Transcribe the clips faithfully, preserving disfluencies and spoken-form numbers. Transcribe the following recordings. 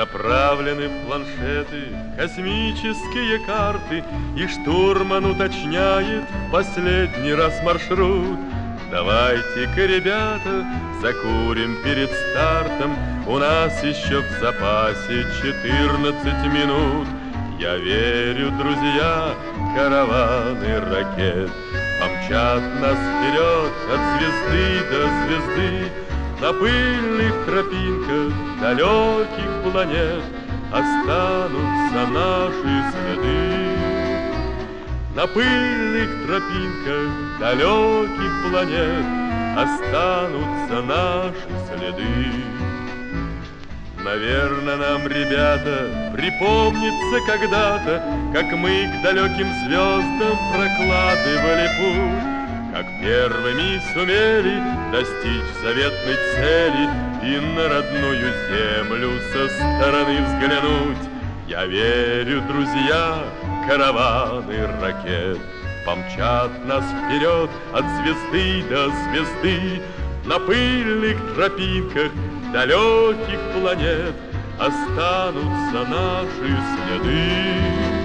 Направлены в планшеты космические карты, и штурман уточняет последний раз маршрут. Давайте-ка, ребята, закурим перед стартом, у нас еще в запасе четырнадцать минут. Я верю, друзья, караваны ракет помчат нас вперед от звезды до звезды. На пыльных тропинках далеких планет останутся наши следы. На пыльных тропинках далеких планет останутся наши следы. Наверное, нам, ребята, припомнится когда-то, как мы к далеким звездам прокладывали путь, как первыми сумели достичь заветной цели и на родную землю со стороны взглянуть. Я верю, друзья, караваны ракет помчат нас вперед от звезды до звезды. На пыльных тропинках далеких планет останутся наши следы.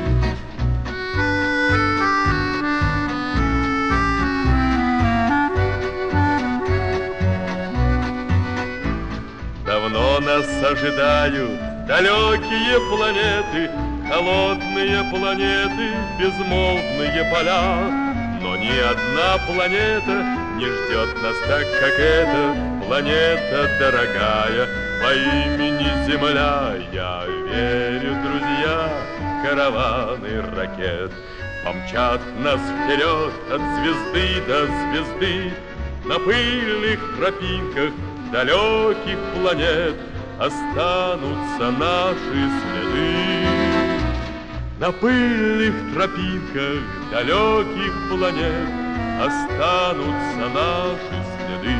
Давно нас ожидают далекие планеты, холодные планеты, безмолвные поля. Но ни одна планета не ждет нас так, как эта планета дорогая по имени Земля. Я верю, друзья, караваны ракет помчат нас вперед от звезды до звезды. На пыльных тропинках далеких планет останутся наши следы. На пыльных тропинках далеких планет останутся наши следы.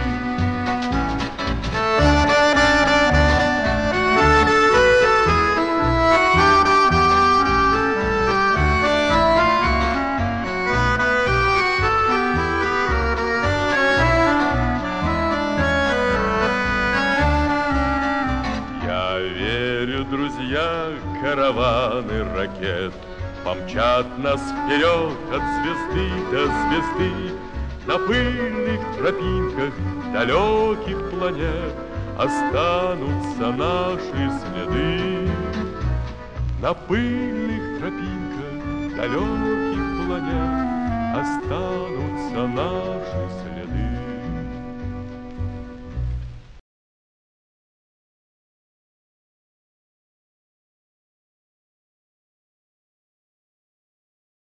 Друзья, караваны ракет помчат нас вперед от звезды до звезды. На пыльных тропинках далеких планет останутся наши следы. На пыльных тропинках далеких планет останутся наши